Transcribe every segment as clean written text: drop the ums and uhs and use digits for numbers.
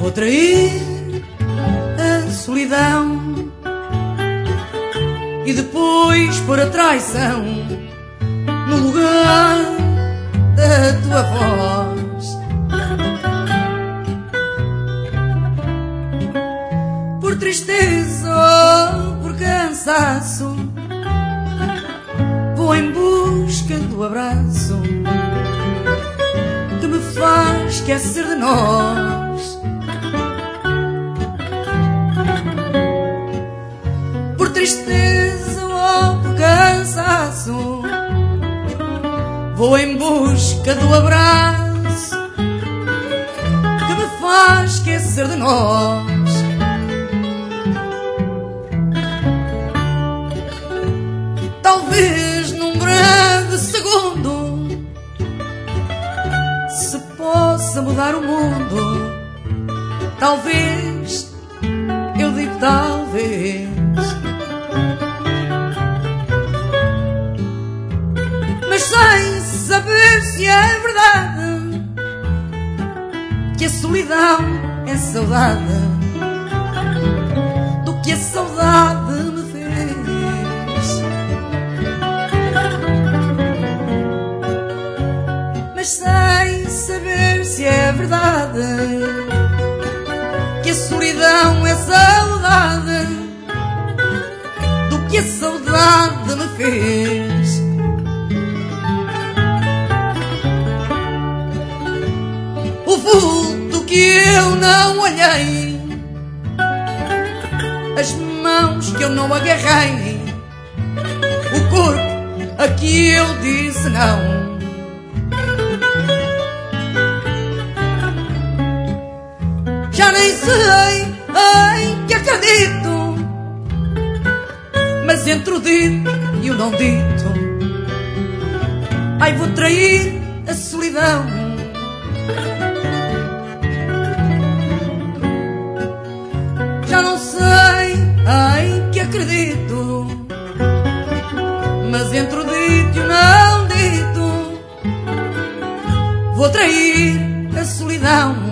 vou trair a solidão e depois pôr a traição no lugar da tua voz. Por tristeza ou por cansaço, vou em busca do abraço que me faz esquecer de nós. Por tristeza ou por cansaço, vou em busca do abraço que me faz esquecer de nós. Talvez num breve segundo se possa mudar o mundo. Talvez, eu digo talvez. Mas sem saber se é verdade que a solidão é saudade do que a saudade me fez. Mas sem saber se é verdade que a solidão é saudade do que a saudade me fez. O vulto que eu não olhei, as mãos que eu não agarrei, o corpo a que eu disse não. Já nem sei em que acredito, mas entre o dito e o não dito, ai, vou trair a solidão. Já não sei em que acredito, mas entre o dito e o não dito, vou trair a solidão.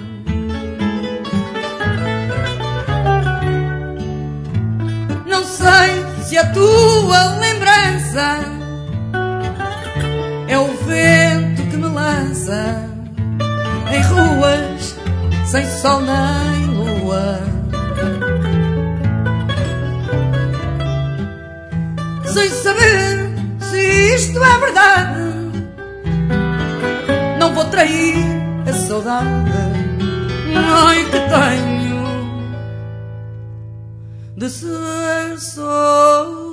Não sei se a tua lembrança é o vento que me lança em ruas sem sol nem lua. Sem saber se isto é verdade, não vou trair a saudade, ai, que tenho de ser só.